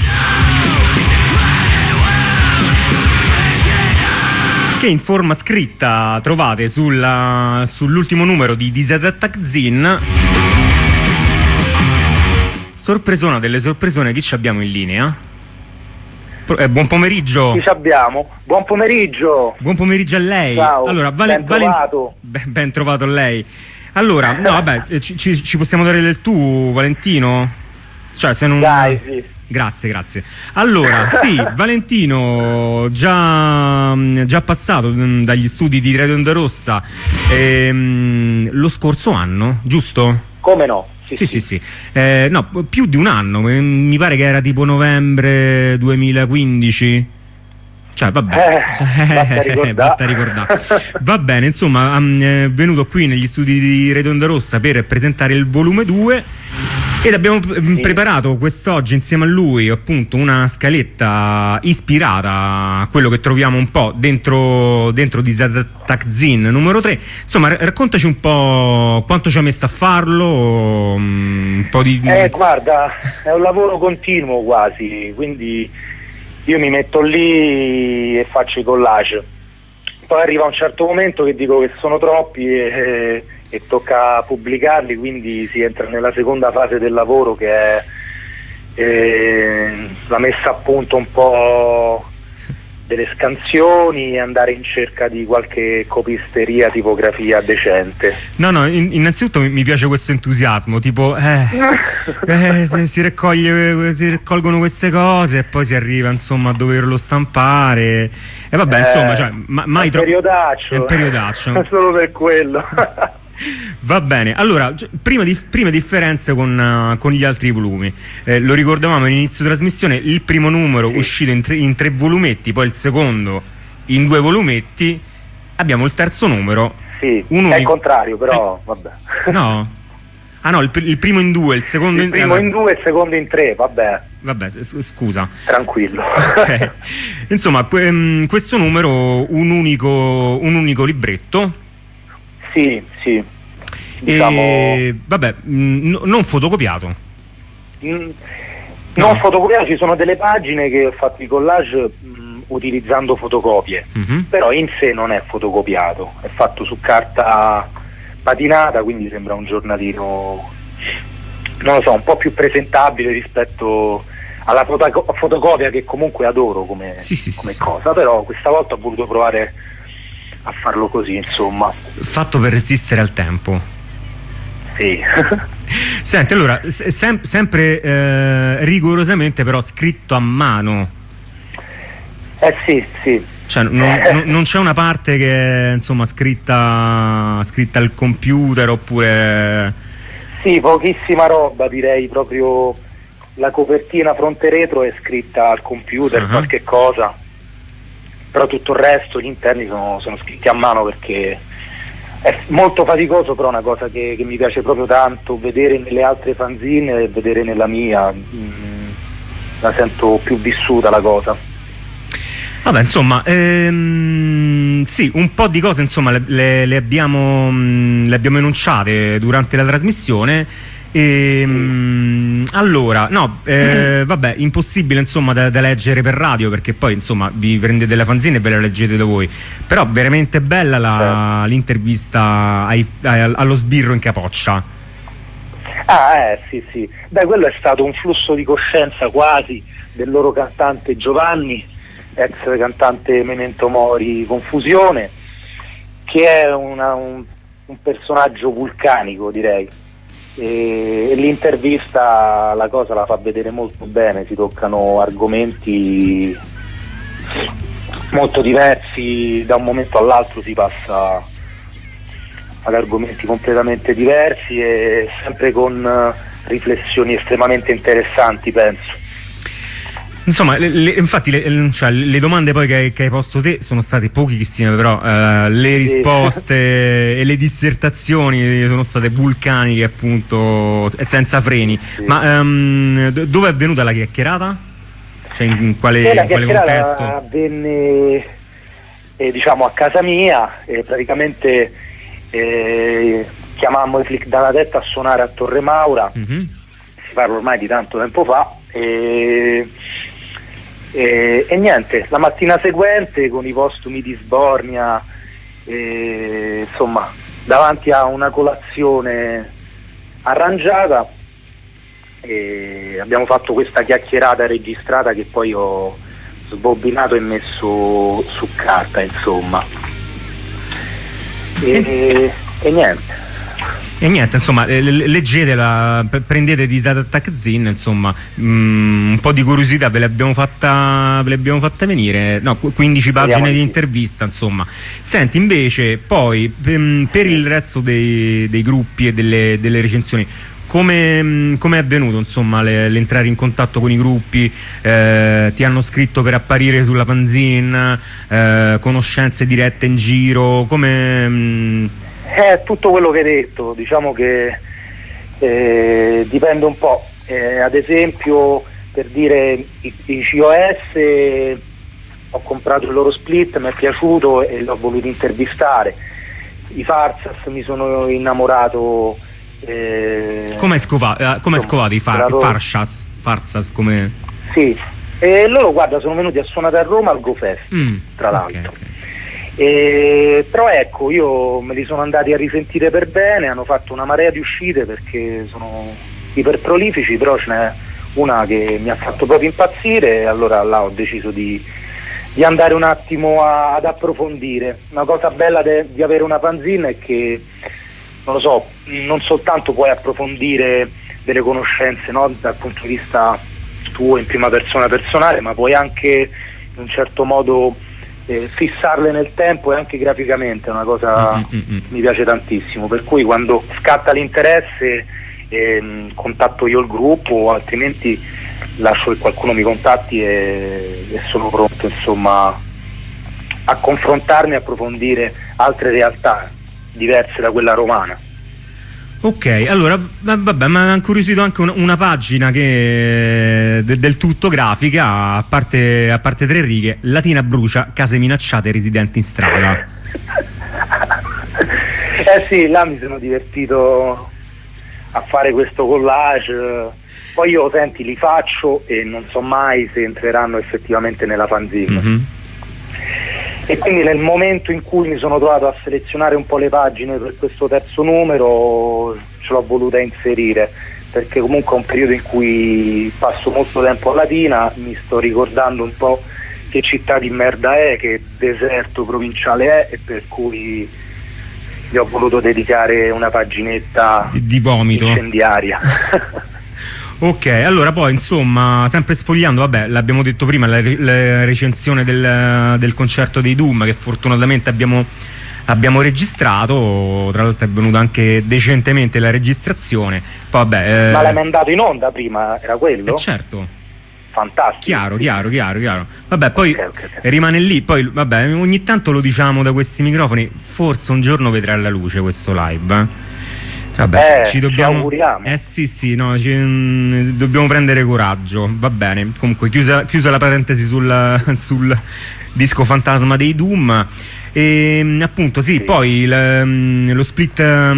che in forma scritta trovate sull'ultimo numero di Disadattack-Zin. Sorpresona delle sorpresone, chi ci abbiamo in linea? Buon pomeriggio. Chi ci abbiamo? Buon pomeriggio. Buon pomeriggio a lei. Ciao, allora, ben trovato. Ben trovato lei. Allora, no, vabbè, ci possiamo dare del tu, Valentino? Cioè, se non... Dai, sì. Grazie. Allora, sì, Valentino già passato dagli studi di Radio Onda Rossa lo scorso anno, giusto? Come no? Sì. No, più di un anno, mi pare che era tipo novembre 2015. Cioè, vabbè, basta ricordare. Va bene, insomma, è venuto qui negli studi di Radio Onda Rossa per presentare il volume 2 ed abbiamo preparato quest'oggi insieme a lui appunto una scaletta ispirata a quello che troviamo un po' dentro Disadattack-Zin numero 3. Insomma, raccontaci un po' quanto ci ha messo a farlo, un po' di... Guarda, è un lavoro continuo quasi, quindi io mi metto lì e faccio i collage, poi arriva un certo momento che dico che sono troppi e tocca pubblicarli, quindi si entra nella seconda fase del lavoro, che è la messa a punto un po' delle scansioni e andare in cerca di qualche copisteria, tipografia decente. No, innanzitutto mi piace questo entusiasmo, tipo si raccolgono queste cose e poi si arriva insomma a doverlo stampare e vabbè, insomma, cioè, mai è un periodaccio solo per quello. Va bene, allora, prime differenze con gli altri volumi. Lo ricordavamo all'inizio trasmissione, il primo numero uscito in 3 volumetti, poi il secondo in 2 volumetti, abbiamo il terzo numero. Sì, è il contrario, però vabbè. No? Ah no, il primo in 2, il secondo il primo in 2 e il secondo in 3, vabbè. Vabbè, scusa. Tranquillo. Okay. Insomma, questo numero, un unico libretto. Sì, diciamo... vabbè, non fotocopiato. Non fotocopiato, ci sono delle pagine che ho fatto i collage utilizzando fotocopie, però in sé non è fotocopiato, è fatto su carta patinata, quindi sembra un giornalino, non lo so, un po' più presentabile rispetto alla fotocopia, che comunque adoro come cosa, però questa volta ho voluto provare a farlo così, insomma. Fatto per resistere al tempo. Sì. Senti, allora, sempre rigorosamente però scritto a mano. Sì. Cioè non c'è una parte che è, insomma, scritta al computer, oppure... Sì, pochissima roba, direi. Proprio la copertina fronte retro è scritta al computer, qualche cosa, però tutto il resto, gli interni sono scritti a mano, perché è molto faticoso, però è una cosa che mi piace proprio tanto, vedere nelle altre fanzine e vedere nella mia, la sento più vissuta la cosa. Vabbè, insomma, sì, un po' di cose, insomma, le abbiamo enunciate durante la trasmissione. Allora, no, vabbè, impossibile, insomma, da leggere per radio, perché poi, insomma, vi prendete la fanzine e ve la leggete da voi. Però veramente bella l'intervista allo sbirro in capoccia. Sì. Beh, quello è stato un flusso di coscienza quasi del loro cantante Giovanni, ex cantante Memento Mori Confusione, che è un personaggio vulcanico, direi, e l'intervista la cosa la fa vedere molto bene, si toccano argomenti molto diversi, da un momento all'altro si passa ad argomenti completamente diversi e sempre con riflessioni estremamente interessanti, penso. Insomma, infatti le domande poi che hai posto te sono state pochissime, però le risposte e le dissertazioni sono state vulcaniche, appunto, senza freni. Sì. Ma dove è avvenuta la chiacchierata? Cioè, in quale contesto? Avvenne diciamo a casa mia, praticamente chiamammo i Flick dalla Testa a suonare a Torre Maura, si parla ormai di tanto tempo fa, e niente, la mattina seguente con i postumi di Sbornia, insomma, davanti a una colazione arrangiata, abbiamo fatto questa chiacchierata registrata che poi ho sbobbinato e messo su carta, insomma, e niente. E niente, insomma, leggetela, prendete di Side Attack Zine, insomma, un po' di curiosità ve le abbiamo fatta venire, no, 15 pagine di intervista, insomma. Senti, invece, poi, per il resto dei gruppi e delle recensioni, come è avvenuto, insomma, l'entrare in contatto con i gruppi? Ti hanno scritto per apparire sulla fanzine, conoscenze dirette in giro, come... tutto quello che hai detto, diciamo che dipende un po', ad esempio, per dire, i COS, ho comprato il loro split, mi è piaciuto e l'ho voluto intervistare. I Farsas mi sono innamorato. Come hai scovato i Farsas? Come... Sì, e loro, guarda, sono venuti a suonare a Roma al Go Fest, tra l'altro. Okay. Però ecco, io me li sono andati a risentire per bene, hanno fatto una marea di uscite perché sono iper prolifici, però ce n'è una che mi ha fatto proprio impazzire, e allora là ho deciso di andare un attimo ad approfondire. Una cosa bella di avere una fanzine è che, non lo so, non soltanto puoi approfondire delle conoscenze, no, dal punto di vista tuo in prima persona personale, ma puoi anche in un certo modo fissarle nel tempo e anche graficamente, è una cosa che mi piace tantissimo, per cui quando scatta l'interesse contatto io il gruppo, o altrimenti lascio che qualcuno mi contatti e sono pronto, insomma, a confrontarmi e approfondire altre realtà diverse da quella romana. Ok, allora vabbè, mi ha incuriosito anche una pagina che del tutto grafica, a parte 3 righe: Latina brucia, case minacciate, residenti in strada. Sì, là mi sono divertito a fare questo collage, poi io, senti, li faccio e non so mai se entreranno effettivamente nella fanzine. E quindi nel momento in cui mi sono trovato a selezionare un po' le pagine per questo terzo numero, ce l'ho voluta inserire, perché comunque è un periodo in cui passo molto tempo a Latina, mi sto ricordando un po' che città di merda è, che deserto provinciale è, e per cui gli ho voluto dedicare una paginetta di vomito incendiaria. Ok, allora poi insomma, sempre sfogliando, vabbè, l'abbiamo detto prima, la recensione del concerto dei Doom, che fortunatamente abbiamo registrato, tra l'altro è venuta anche decentemente la registrazione. Poi, vabbè, ma l'hai mandato in onda prima, era quello? Certo. Fantastico. Chiaro. Vabbè, poi okay. Rimane lì, poi vabbè, ogni tanto lo diciamo da questi microfoni, forse un giorno vedrà la luce questo live. Vabbè, ci auguriamo. Sì, no, dobbiamo prendere coraggio, va bene. Comunque chiusa la parentesi sul disco fantasma dei Doom. E appunto sì. Poi lo split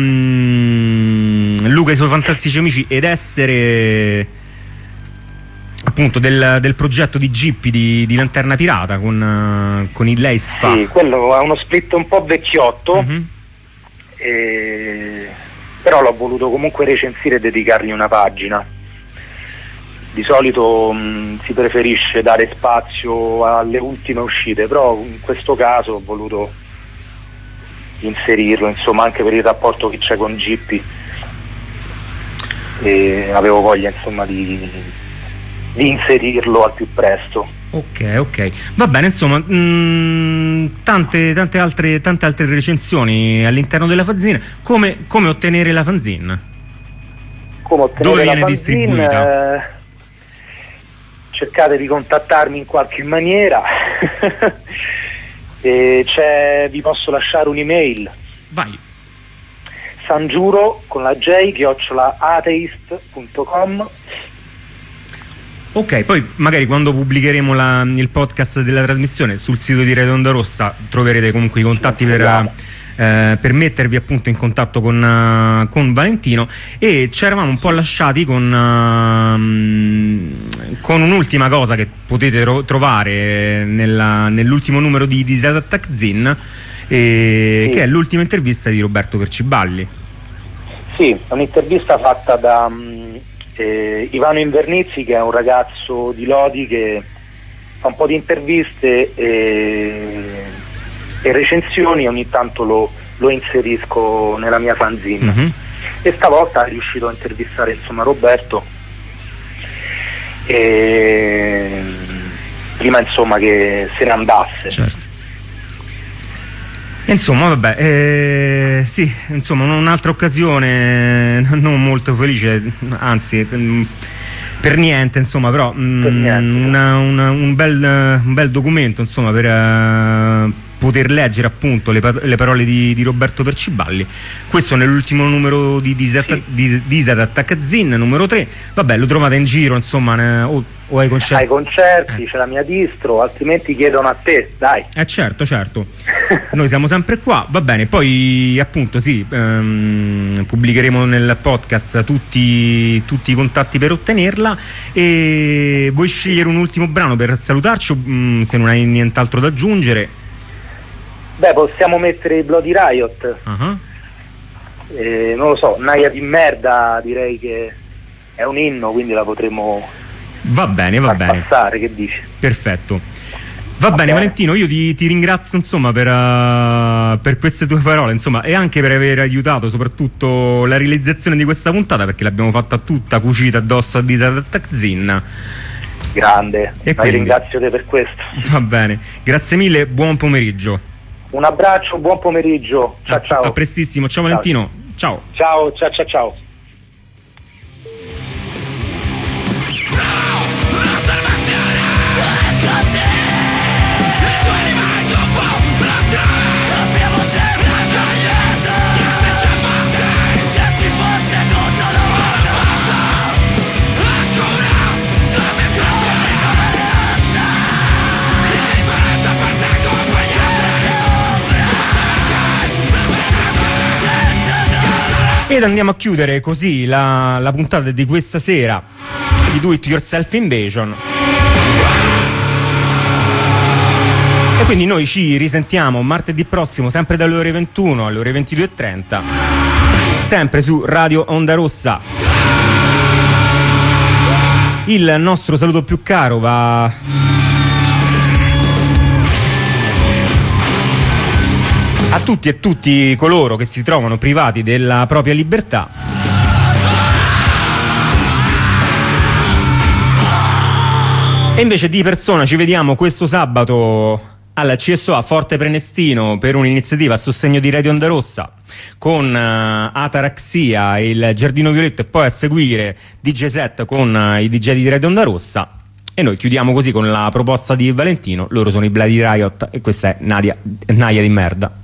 Luca e i suoi fantastici amici ed essere appunto del progetto di Gippi di Lanterna Pirata con il Lace Fa. Sì, quello è uno split un po' vecchiotto, però l'ho voluto comunque recensire e dedicargli una pagina. Di solito si preferisce dare spazio alle ultime uscite, però in questo caso ho voluto inserirlo, insomma, anche per il rapporto che c'è con Gippi, e avevo voglia, insomma, di inserirlo al più presto. Ok, va bene, insomma, tante altre recensioni all'interno della fanzine. Come ottenere la fanzine? Dove viene distribuita? Cercate di contattarmi in qualche maniera. Vi posso lasciare un'email. Vai. Sangiuro con la J @atheist.com. Ok, poi magari quando pubblicheremo il podcast della trasmissione sul sito di Radio Onda Rossa troverete comunque i contatti per mettervi appunto in contatto con Valentino. E ci eravamo un po' lasciati con un'ultima cosa che potete trovare nell'ultimo numero di Dead Attack Zine, che è l'ultima intervista di Roberto Perciballi. Sì, è un'intervista fatta da Ivano Invernizzi, che è un ragazzo di Lodi che fa un po' di interviste e recensioni, ogni tanto lo inserisco nella mia fanzine. E stavolta è riuscito a intervistare, insomma, Roberto, prima, insomma, che se ne andasse. Certo. Insomma, vabbè, sì, insomma, un'altra occasione non molto felice, anzi per niente, insomma, però un bel documento, insomma, per poter leggere appunto le parole di Roberto Perciballi. Questo nell'ultimo numero di Dead Attack Zine, numero 3. Vabbè, lo trovate in giro, insomma, o ai concerti. Ai concerti, c'è la mia distro, altrimenti chiedono a te, dai. Certo. Noi siamo sempre qua, va bene. Poi appunto sì, pubblicheremo nel podcast tutti i contatti per ottenerla. E vuoi scegliere un ultimo brano per salutarci, se non hai nient'altro da aggiungere? Beh, possiamo mettere i Bloody Riot. Non lo so, Naia di merda, direi che è un inno, quindi la potremo passare, che dici? Perfetto. Va bene, Valentino, io ti ringrazio, insomma, per queste tue parole, insomma, e anche per aver aiutato soprattutto la realizzazione di questa puntata, perché l'abbiamo fatta tutta cucita addosso a Dead Attack Zine. Grande, ringrazio te per questo. Va bene, grazie mille, buon pomeriggio. Un abbraccio, buon pomeriggio. Ciao. A prestissimo, ciao Valentino. Ciao. Ciao. Ed andiamo a chiudere così la puntata di questa sera di Do It Yourself Invasion. E quindi noi ci risentiamo martedì prossimo, sempre dalle ore 21 alle ore 22:30, sempre su Radio Onda Rossa. Il nostro saluto più caro va a tutti e tutti coloro che si trovano privati della propria libertà. E invece di persona ci vediamo questo sabato al CSO a Forte Prenestino per un'iniziativa a sostegno di Radio Onda Rossa con Ataraxia, il Giardino Violetto, e poi a seguire DJ Set con i DJ di Radio Onda Rossa. E noi chiudiamo così con la proposta di Valentino. Loro sono i Bloody Riot e questa è Nadia di merda.